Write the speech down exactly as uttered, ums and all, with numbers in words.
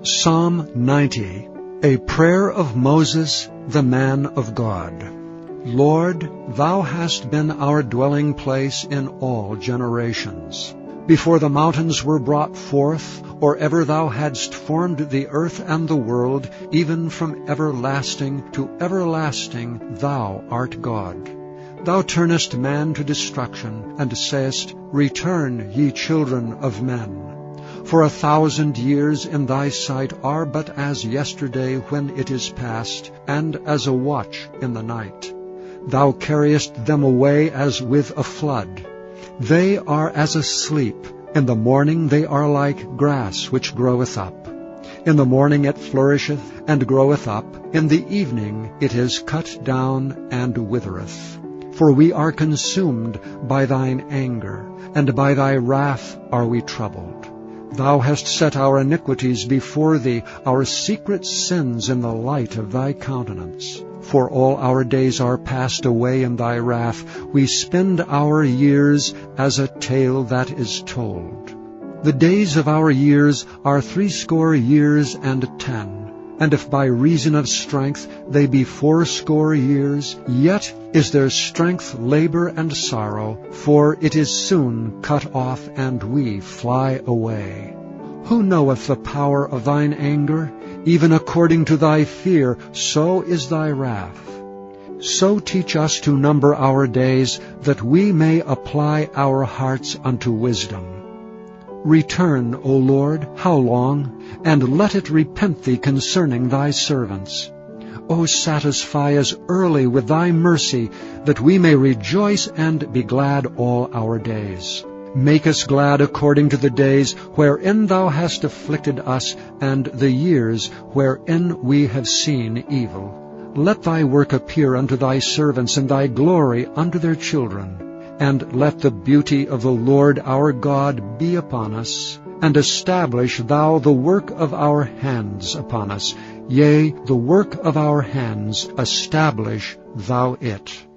Psalm ninety, a prayer of Moses, the man of God. Lord, Thou hast been our dwelling place in all generations. Before the mountains were brought forth, or ever Thou hadst formed the earth and the world, even from everlasting to everlasting Thou art God. Thou turnest man to destruction, and sayest, Return, ye children of men. For a thousand years in Thy sight are but as yesterday when it is past, and as a watch in the night. Thou carriest them away as with a flood. They are as asleep. In the morning they are like grass which groweth up. In the morning it flourisheth and groweth up. In the evening it is cut down and withereth. For we are consumed by Thine anger, and by Thy wrath are we troubled. Thou hast set our iniquities before Thee, our secret sins in the light of Thy countenance. For all our days are passed away in Thy wrath. We spend our years as a tale that is told. The days of our years are threescore years and ten. And if by reason of strength they be fourscore years, yet is their strength labor and sorrow, for it is soon cut off, and we fly away. Who knoweth the power of Thine anger? Even according to Thy fear, so is Thy wrath. So teach us to number our days, that we may apply our hearts unto wisdom. Return, O Lord, how long? And let it repent Thee concerning Thy servants. O satisfy us early with Thy mercy, that we may rejoice and be glad all our days. Make us glad according to the days wherein Thou hast afflicted us, and the years wherein we have seen evil. Let Thy work appear unto Thy servants, and Thy glory unto their children. And let the beauty of the Lord our God be upon us, and establish Thou the work of our hands upon us. Yea, the work of our hands, establish Thou it.